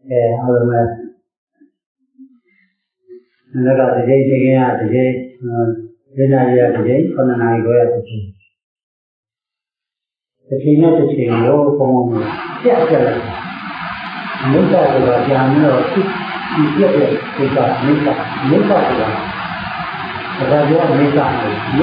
အားလုံးပဲငါကတကြိမ်တကြိမ်ရတကြိမ်ဒီနာရီရတကြိမ်9နာရီခွဲတကြိမ်တစ်ချိန်နဲ့တစ်ချိန်ကိုပုံမှန်ပြတ်ပြတ်လိုက်အနိစ္စဆိုတာပြန်ပြီးတော့ဒီပြတ်တဲ့ကိစ္စအနိစ္စဆိုတာဒါကြောင့်အနိစ္စဆိုတာဒီ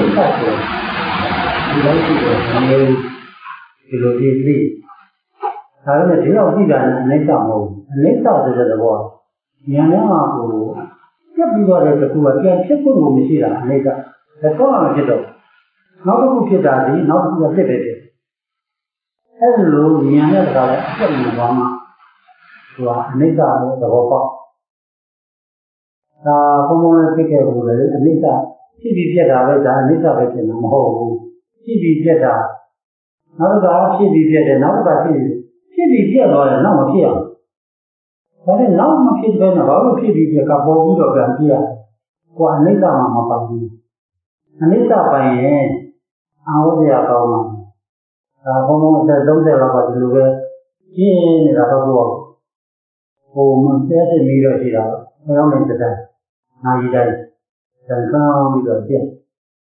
လိုရှိတယ်ဒီလိုဒီလိုဒါပေမဲ့ဒီလောက်ကြည့်တာနဲ့အနိစ္စမဟုတ်ဘူးအနိစ္စဆိုတဲ့သဘောဉာဏ်နဲ့မှကိုပြတ်ပြီးတော့တဲ့တစ်ခုကပြန်ဖြစ်ဖို့မရှိတာအနိစ္စဒါတော့မှဖြစ်တော့နောက်တစ်ခုဖြစ်တာဒီနောက်တစ်ခုကဖြစ်တယ်အဲ့လိုဉာဏ်နဲ့တခါလဲအပြတ်မြင်သွားမှသူကအနိစ္စရဲ့သဘောပေါက်ဒါဘုံဘုံနဲ့ဖြစ်ခဲ့ဘူးလေအနိစ္စဖြစ်ပြီးပြတ်တာပဲဒါအနိစ္စပဲဖြစ်မှာမဟုတ်ဘူးဖြစ်ပြီးပြတ်တာနောက်တစ်ခါဖြစ်ပြီးပြတ်တယ်နောက်တစ်ခါဖြစ်ပြီးပြတ်သွားတယ်နောက်မဖြစ်အောင်ဒါနဲ့နောက်မဖြစ်ဘဲနဲ့ဘာလို့ဖြစ်ပြီးပြတ်ကပေါ်ပြီးတော့ပြန်ပြတ်ကိုအနိစ္စမှမပါဘူးအနိစ္စပိုင်ရင်အာဝဇ္ဇရာကောင်းမှာဒါဘုံဘုံအသက်30လောက်ကဒီလိုပဲကျင်းနေတာတော့ဟိုမဆဲတဲ့မိတော့ရှိတာဘယ်တော့မှစတဲ့နာရီတိုင်းတန်ကောင်းပြီးတော့ကျင်း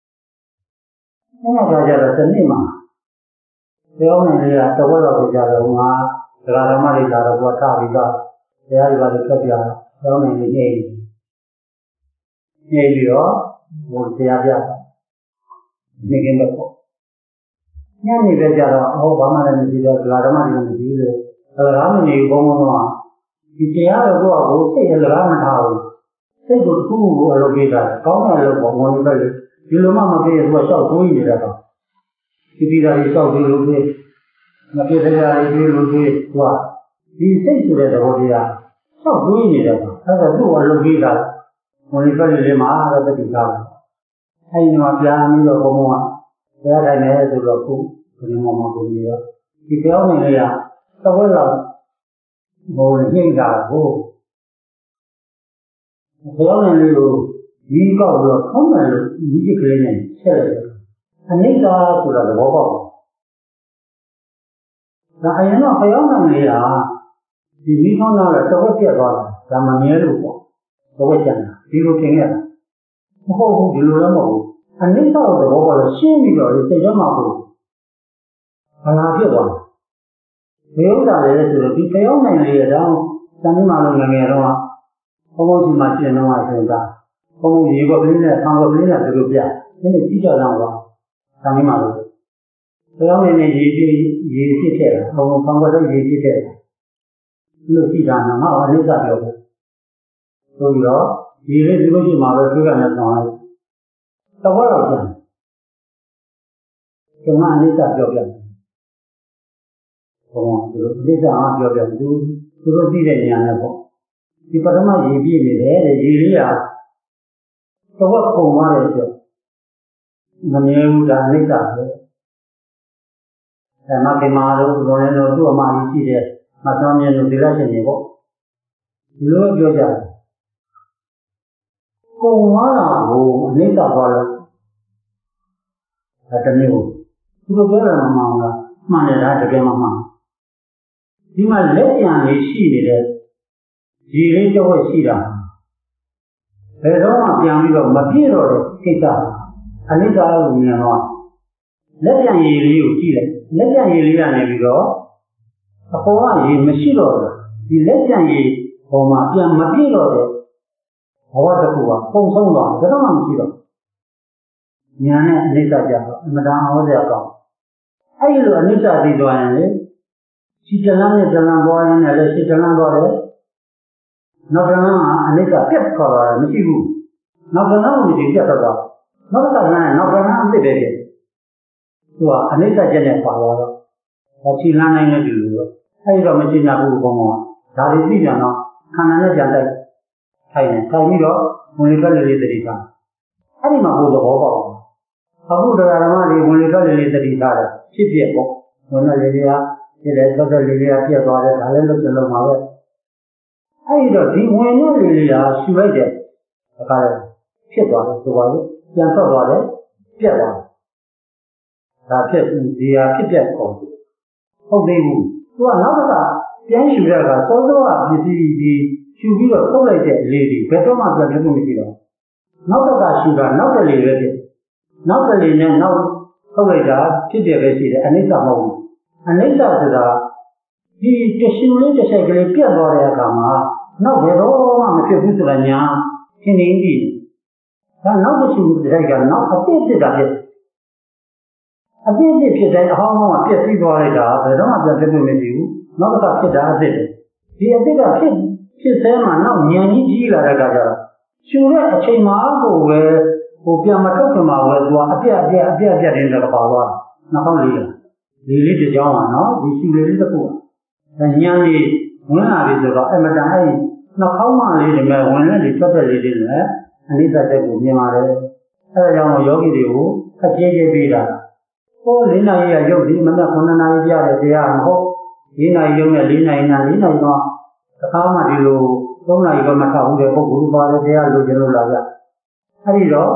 အဲ့ဒါကြတော့တနေ့မှာပြောနေလေကတဝက်တော့ကြာတော့ငါဒကာဓမ္မတွေလာတော့ထပြီးတော့တရားတွေပါလေဖက်ပြပြောနေလေညိပြီးတော့ဟိုတရားပြနေကင်းတော့ညနေပဲကြတော့ဟောဘာမှလည်းမရှိတော့ဒကာဓမ္မတွေလည်းမရှိဘူးလေဒကာမကြီးဘုံဘုံတော့ဒီတရားတော့ကိုစိတ်ရလကားမထားဘူးစိတ်ကိုသူ့ကိုအလုပ်ပေးတာကောင်းတယ်လို့ဘုံဘုံပဲဒီလိုမှမပြေဘူးကရှောက်ကိုးနေတယ်တော့ဒီဒါကြီးရှောက်ပြီးလို့ပြေမပြေတရားကြီးလို့ပြေသူကဒီစိတ်ဆိုတဲ့သဘောတရားရှောက်ကိုးနေတယ်တော့အဲ့ဒါသူ့အလုပ်ပေးတာဘုံပဲလေးမှာတော့တတိထားတယ်အဲ့ဒီမှာပြန်ပြီးတော့ဘုံဘုံကတရားထိုင်နေဆိုတော့ခုဘယ်မှာမှကိုပြီးတော့ဒီပြောင်းနေလေကသဘောလောက်ဘုံနှိမ့်တာကိုပြောင်းနေလေကိုဒီကောက်တော့ခေါင်းတယ်လို့ဒီကလေးနဲ့ချက်လိုက်တယ်အနိစ္စဆိုတာသဘောပေါက်ဒါအရင်တော့ပြောင်းနေလေကဒီမိခေါင်းတော့တစ်ဝက်ပြတ်သွားတာဒါမမြဲလို့ပေါ့တစ်ဝက်ကျန်တာဒီလိုသင်ခဲ့တာမဟုတ်ဘူးဒီလိုလည်းမဟုတ်ဘူးအနိစ္စသဘောပေါက်လို့ရှင်းပြီးတော့စိတ်ထဲမှာကိုဘာလာဖြစ်သွားဘယ်ဥစ္စာလဲဆိုတော့ဒီပြောင်းနိုင်လေတော့စံမလုံးငယ်တော့ဘုံဘုံစီမှာရှင်းတော့အရှင်ကဘုံဘုံရေကောပလင်းနဲ့ဆောင်းကောပလင်းနဲ့သူတို့ပြဒီနေ့ကြီးကြတော့စံမလုံးပြောင်းနေတဲ့ရေဖြစ်ခဲ့တာဘုံဘုံဆောင်းကောတော့ရေဖြစ်ခဲ့တာလို့ကြည့်တာနော်ငါအနိစ္စပြောတယ်ဆိုပြီးတော့ရေလေးဒီလိုရှိမှာပဲသူကလည်းဆောင်းလိုက်သဘောတော့ပြန်ဒီမှာအနိစ္စပြောပြတယ်ဘုံသူတို့အနိစ္စအားပြောပြသူတို့သိတဲ့ဉာဏ်နဲ့ပေါ့ဒီပထမရေပြည့်နေတယ်တဲ့ရေလေးကသဘောပုံသွားတဲ့အတွက်မမြဲဘူးဒါအနိစ္စပဲအဲမကိမာတို့ဘုံလည်းတို့သူ့အမကြီးရှိတဲ့မတော်မြတ်တို့ဒီလက်ရှင်တွေပေါ့ဒီလိုပြောကြတယ်ပုံသွားတာကိုအနိစ္စသွားလို့ဒါတမျိုးသူတို့ပြောတယ်မမှန်ဘူးလားမှန်တယ်ဒါတကယ်မှမှန်ဒီမှာလက်ပြန်လေးရှိနေတဲ့ရေလေးတစ်ဝက်ရှိတာဘယ်တော့မှပြန်ပြီးတော့မပြည့်တော့တဲ့ကိစ္စအနိစ္စကိုမြင်တော့လက်ပြန်ရေလေးကိုကြည့်လိုက်လက်ပြန်ရေလေးကနေပြီးတော့အပေါ်ကရေမရှိတော့ဘူးဒီလက်ပြန်ရေပေါ်မှာပြန်မပြည့်တော့တဲ့ဘဝတစ်ခုကပုံဆုံးသွားတယ်ဒါတော့မှမရှိတော့ညာနဲ့အနိစ္စကြတော့အမတန်ဟောစရာကောင်းအဲ့ဒီလိုအနိစ္စသိသွားရင်လေရှိတလန်းနဲ့တလန်းပေါ်ရင်လည်းရှိတလန်းပေါ်တယ်နောက်တလန်းကအနိစ္စပြတ်ခေါ်တာမရှိဘူးနောက်တလန်းကိုမရှိပြတ်တော့နောက်တစ်ခါကလည်းနောက်တလန်းအစ်စ်ပဲဖြစ်သူကအနိစ္စချက်နဲ့ပါသွားတော့ရှိလန်းနိုင်တဲ့ဒီလိုတော့အဲ့ဒီတော့မရှိနိုင်ဘူးဘုံကဒါတွေသိကြတော့ခန္ဓာနဲ့ပြန်တိုက်ထိုင်နေထိုင်ပြီးတော့ဝင်လေထွက်လေသတိထားအဲ့ဒီမှာဘုသဘောပေါက်အခုတရားဓမ္မတွေဝင်လေထွက်လေသတိထားတယ်ဖြစ်ဖြစ်ပေါ့ဝင်လေလေးကဖြစ်တယ်ထွက်တဲ့လေးကပြတ်သွားတယ်ဒါလည်းလုံးလုံးပါပဲအဲ့ဒီတော့ဒီဝင်တဲ့လေးကရှူလိုက်တယ်အခါလည်းဖြစ်သွားတယ်ဆိုပါလို့ပြန်ထွက်သွားတယ်ပြတ်သွားဒါဖြစ်ဒီဟာဖြစ်ပြက်ကုန်ဟုတ်သေးဘူးသူကနောက်တစ်ခါပြန်ရှူရတာစောစောကပစ္စည်းကြီးရှူပြီးတော့ထုတ်လိုက်တဲ့လေဒီဘယ်တော့မှပြန်ဖြစ်မှုမရှိတော့နောက်တစ်ခါရှူတာနောက်တစ်လေပဲဖြစ်နောက်တစ်လေနဲ့နောက်ထုတ်လိုက်တာဖြစ်တယ်ပဲရှိတယ်အနိစ္စမဟုတ်ဘူးအနိစ္စဆိုတာဒီတရှူလေးတစ်ချက်ကလေးပြတ်သွားတဲ့အခါမှာနောက်ဘယ်တော့မှမဖြစ်ဘူးဆိုတာညာသင်နေပြီဒါနောက်တစ်ရှူတစ်ချက်ကနောက်အပြည့်ဖြစ်တာဖြစ်အပြည့်ဖြစ်တဲ့အဟောင်းကပြည့်စည်သွားလိုက်တာဘယ်တော့မှပြန်ဖြစ်မှုမရှိဘူးနောက်တစ်ခါဖြစ်တာအစ်စ်ဒီအစ်စ်ကဖြစ်ဆဲမှာနောက်ဉာဏ်ကြီးကြီးလာတဲ့အခါကျတော့ရှူတဲ့အချိန်မှာကိုပဲပြန်မထုတ်ခင်မှာပဲသူကအပြက်တင်းတော့ပါသွားနှာခေါင်းလေးလေးတစ်ကြောင်းပါနော်ဒီရှူလေးတစ်ခုဉာဏ်ကြီးဝင်လာပြီဆိုတော့အမတန်အဲ့နှာခေါင်းမလေးတွေမဲ့ဝင်လက်တွေထွက်တဲ့လေးတွေနဲ့အနိစ္စတက်ကိုမြင်ပါတယ်အဲဒါကြောင့်ယောဂီတွေကိုအကျေးကျေးပေးတာ၄နာရီကရုပ်ဒီမနက်9နာရီပြတဲ့တရားမဟုတ်၄နာရီရုပ်နဲ့4နာရီနာ4နာရီတော့တစ်ခါမှဒီလို3နာရီတော့မထောက်ဘူးတဲ့ပုဂ္ဂိုလ်ပါတဲ့တရားလိုချင်လို့လာကြအဲ့ဒီတော့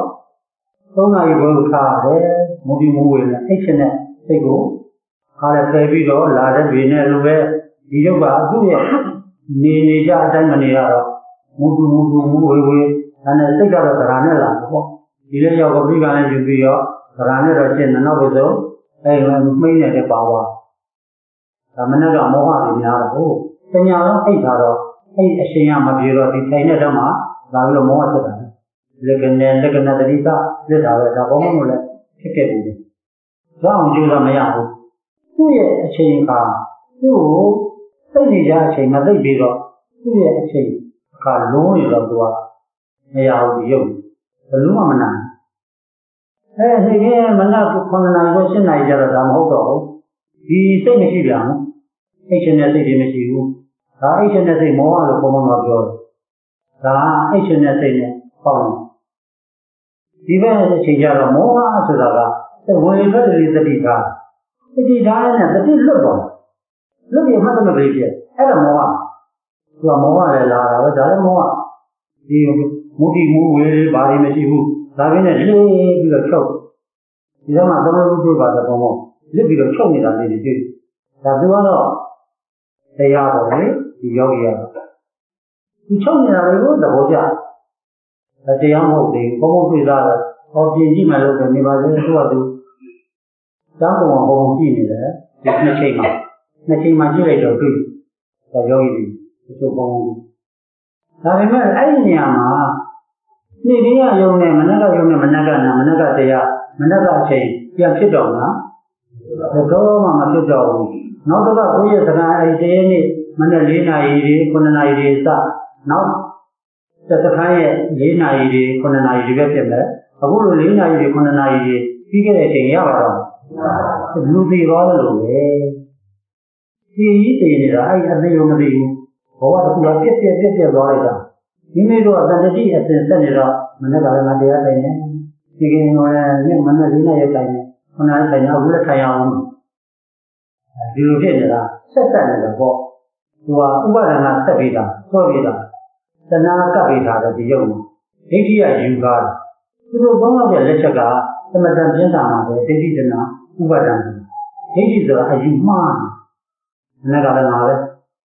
3နာရီကိုထားတယ်မူဒီမူဝင်နဲ့အိတ်ချင်တဲ့စိတ်ကိုခါလဲပယ်ပြီးတော့လာတဲ့တွေနဲ့လိုပဲဒီရုပ်ကသူ့ရဲ့နေကြအတိုင်းမနေရတော့မူဝေဒါနဲ့စိတ်ကတော့သရနဲ့လာပေါ့ဒီလေးရောက်ကပိကလည်းယူပြီးတော့သရနဲ့တော့ရှင်းနောက်ပဲဆိုအဲ့မိမ့်နေတဲ့ပါဝါဒါမနဲ့ကမောဟတွေများတော့ဟုတ်တညာလုံးအိတ်ထားတော့အဲ့အရှင်ကမပြေတော့ဒီထိုင်တဲ့တော့မှလာပြီးတော့မောဟဖြစ်တာလက်ကနဲ့တတိကလက်တာပဲဒါဘောမလို့လည်းဖြစ်ခဲ့တယ်။ကြောင်းကျိုးတော့မရဘူး။သူ့ရဲ့အချိန်ကသူ့ကိုစိတ်နေကြအချိန်မသိပြီးတော့သူ့ရဲ့အချိန်ကလုံးရတော့သူကမရဘူးဒီရုပ်ဘလို့မှမနိုင်။နေ့ကမနက်9နာရီကို10နာရီကျတော့ဒါမဟုတ်တော့ဘူး။ဒီစိတ်မရှိပြန်ဘူး။အိတ်ရှင်တဲ့စိတ်တွေမရှိဘူး။ဒါအိတ်ရှင်တဲ့စိတ်မောဟလို့ဘုံဘုံကပြောတယ်။ဒါအိတ်ရှင်တဲ့စိတ်နဲ့ပေါ့ဒီဘက်အချိန်ကျတော့မောဟဆိုတာကဝင်လေထွက်လေသတိထားနဲ့သတိလွတ်သွားလွတ်ပြီးမှတ်တယ်မပြေပြအဲ့ဒါမောဟသူကမောဟလည်းလာတာပဲဒါလည်းမောဟဒီမူတီမူဝေးဘာတွေမရှိဘူးဒါပဲနဲ့လေးပြီးတော့ချုပ်ဒီတော့မှသမယုတွေ့ပါတယ်ဘုံဘုံလစ်ပြီးတော့ချုပ်နေတာလေးတွေတွေ့ဒါသူကတော့တရားပေါ်လေဒီယောဂီကတော့ဒီချုပ်နေတာတွေကိုသဘောကျတရားမဟုတ်သေးဘူးဘုံဘုံတွေ့တာဟောပြင်ကြည့်မှလို့ဆိုနေပါစေသူကသူတောင်းပေါ်ဘုံကြည့်နေတယ်ဒီနှစ်ချိန်မှာကြည့်လိုက်တော့တွေ့ဒါယောဂီတွေဒီလိုပုံဒါပေမဲ့အဲ့ဒီနေရာမှာနေ့ကရုံနဲ့မနက်ကရုံနဲ့မနက်ကနာမနက်ကတရားမနက်ကအချိန်ပြန်ဖြစ်တော့လားတော့မှမဖြစ်တော့ဘူးနောက်တော့ကိုယ့်ရဲ့စကားအဲ့ဒီတည်းနေ့မနက်4နာရီတွေ9နာရီတွေစနောက်စကားရဲ့4နာရီတွေ9နာရီတွေပဲဖြစ်မယ်အခုလို4နာရီတွေ9နာရီတွေပြီးခဲ့တဲ့အချိန်ရပါတော့လူသေးသွားလို့ပဲဒီကြီးတည်နေတာအဲ့အသေးရောမသိဘူးဘောကတူပြက်သွားလိုက်တာမိမိတို့ကတတိအစဉ်ဆက်နေတော့မနေ့ကလည်းငါတရားတိုင်းနေဒီကိန်းတော်နဲ့မနေ့4နာရီတိုင်းနေ9နာရီတိုင်းအခုလည်းထိုင်အောင်ဒီလိုဖြစ်နေတာဆက်နေတာပေါ့သူကဥပါဒနာဆက်ပြီးတာဆွဲပြီးတာတဏှာကပ်ပြီးတာဒီရုပ်မှာဒိဋ္ဌိကယူကားသူတို့သုံးယောက်ရဲ့လက်ချက်ကသမထပြင်းတာမှာပဲဒိဋ္ဌိတဏှာဥပါဒနာဒိဋ္ဌိဆိုတာအယူမှားမနေ့ကလည်းငါပဲ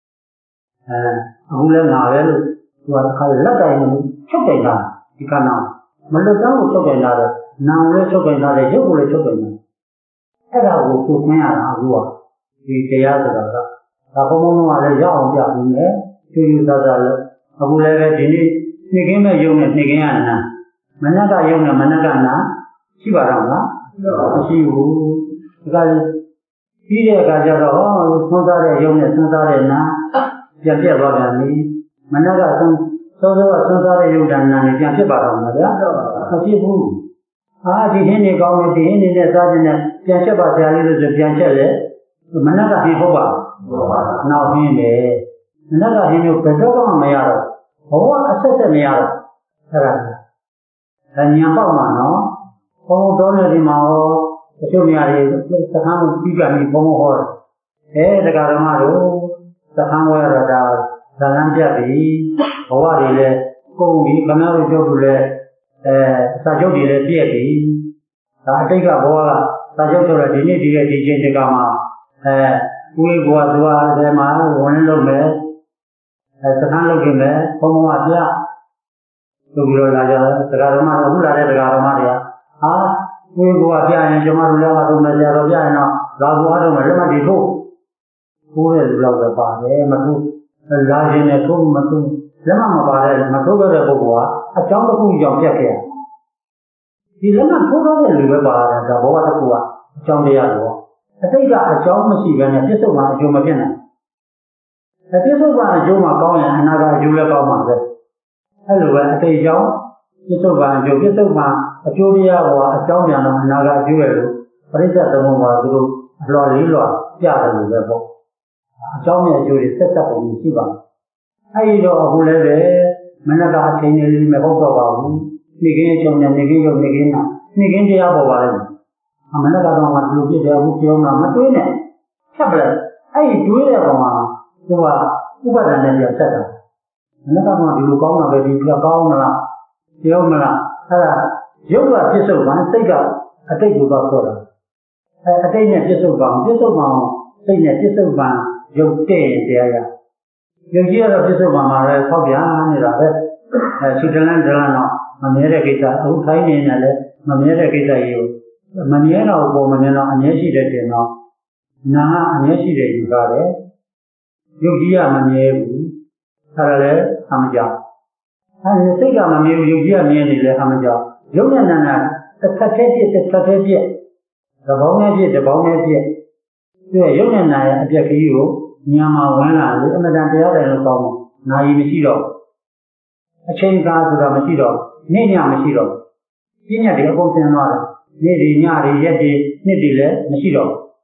အခုလည်းငါပဲလို့သူကတစ်ခါလက်တိုင်ချုပ်တိုင်တာဒီကနာမလွတ်တောင်းကိုချုပ်တိုင်တာတဲ့နာကိုလည်းချုပ်တိုင်တာတဲ့ရုပ်ကိုလည်းချုပ်တိုင်တာအဲ့ဒါကိုဖြုတ်ခွင်းရတာအခုကဒီတရားဆိုတာကဒါဘုံဘုံကလည်းရအောင်ပြပြီးမယ်ကျူးကျူးသားသားလို့အခုလည်းပဲဒီနေ့နှိမ့်ခင်းမဲ့ယုံနဲ့နှိမ့်ခင်းရနာမနက်ကယုံနဲ့မနက်ကနာရှိပါတော့မလားမရှိဘူးဒါကပြီးတဲ့အခါကျတော့သွန်းစားတဲ့ယုံနဲ့သွန်းစားတဲ့နာပြန်ပြတ်သွားပြန်ပြီမနက်ကသွန်းစားတဲ့ယုံတဏ္ဍာနဲ့ပြန်ဖြစ်ပါတော့မှာဗျာမဖြစ်ဘူးဒီဟင်းနေကောင်းတယ်ဒီဟင်းနေတဲ့စားခြင်းနဲ့ပြန်ချက်ပါဆရာလေးလို့ဆိုပြန်ချက်လေမနက်ကဟင်းဟုတ်ပါနောက်ဟင်းတယ်မနက်ကဟင်းမျိုးဘယ်တော့မှမရတော့ဘဝအဆက်မရတော့အဲ့ဒါညာပေါက်မှာနော်ဘုံတော်နေဒီမှာဟောတချို့နေရာတွေသခန်းကိုပြီးကြပြီးဘုံဟောတယ်တရားဓမ္မတို့သခန်းဝဲရတာဇာလန်းပြတ်ပြီဘဝတွေလည်းကုန်ပြီခဏတို့ကျုပ်တို့လည်းစာချုပ်တွေလည်းပြည့်ပြီဒါအတိတ်ကဘဝကစာချုပ်ဆိုတော့ဒီနေ့ဒီရဲ့ဒီချင်းတကမှာ we go to them, one look there, as a hand looking there, Homoatia, to Gulaja, the Garamara, who are the Garamaria. We go up here and Jamarula to Majaroviana, Laguado, Malamadigo. Who is love the party, Matu, large in a tomb, Matu, Lemma Barrel, Matuga de Boa, a chunk of Jam Jackia. He Lemma Pura de Luba, the Boa Tua, John de Agua. I think a job machine and a pistol one, Juma Pena. A pistol one, Juma Coin, and another Julia Palmer. Hello, I say, John, pistol one, Joe, pistol one, a Julia or a John, and another Jewel. But it's at the moment, Lord Lilo, Yard, the book. John and Julie set up on Siva. I know who live there, Manaka, Cheney, Mehoka, Nigin, Nigin, Nigin, the Abo. I'm not going to look at the Mukion, I'm doing it. Tablet, I do it who are than your setter. I'm not going to look on a baby, the Omala, Yoga, Pistol one, take up, I take you about soda. I take a pistol bomb, say a pistol bomb, you stay there. You hear a pistol bomb, I hope you are, Switzerland, America, who find in America, you. Maniera o Bomanella, Anesi de Teno, Naha Anesi de Ugare, Yugia Manievu, Parallel, Hamaja. And the Sega Mamiu, Yugia Mieni, Hamaja, Yonana, the Tatetia, the Bonetia, Yonana, Jakiu, Niama, Wana, Madame and Lomo, Naimisido. A chain guard to the Masido, Nina Masido, Nina de Opontanora. Niddy Nari Yeti Nidile, Nasido.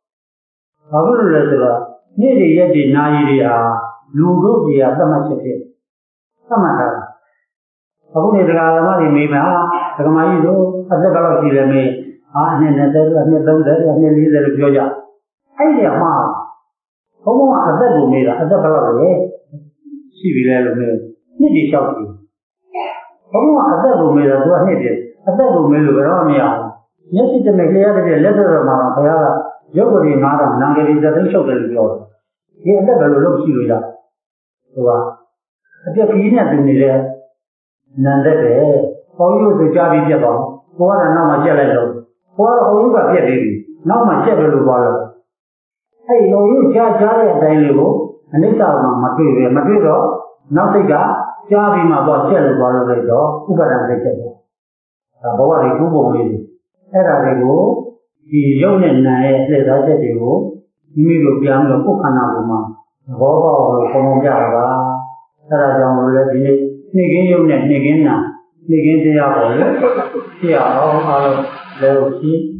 Abula, Niddy Yeti Nairia, Lugia, Samachete. Samata. Abuni Ramari Mima, Ramaido, as the Balaki me, and nearly the Joya. Idea Ma. Homo as the Lumira, as the Balaki, Civil me, Niddy shouting. Homo as the Lumira, do I need it? As the Lumira, yes, it may clear the letter of Marapaya, Yoguri Mara, Nangari, the Risho del Lord. He had never looked you up. A Japina to me there. Nandete, for you to Javi Jabon, who are now my jello. Who are you got baby? Now my jello wallow. Hey, you Jari and Daniel, and it's out of Madrido, now they got Javi Mabo jello wallow, who got a jello. A boy who will. Era de go, the young and I said that they go, you will be on the Pukanaguma, Boba, Pomojava, Sarajan, Nigin, Nigina, Nigin, the Apple, here, all the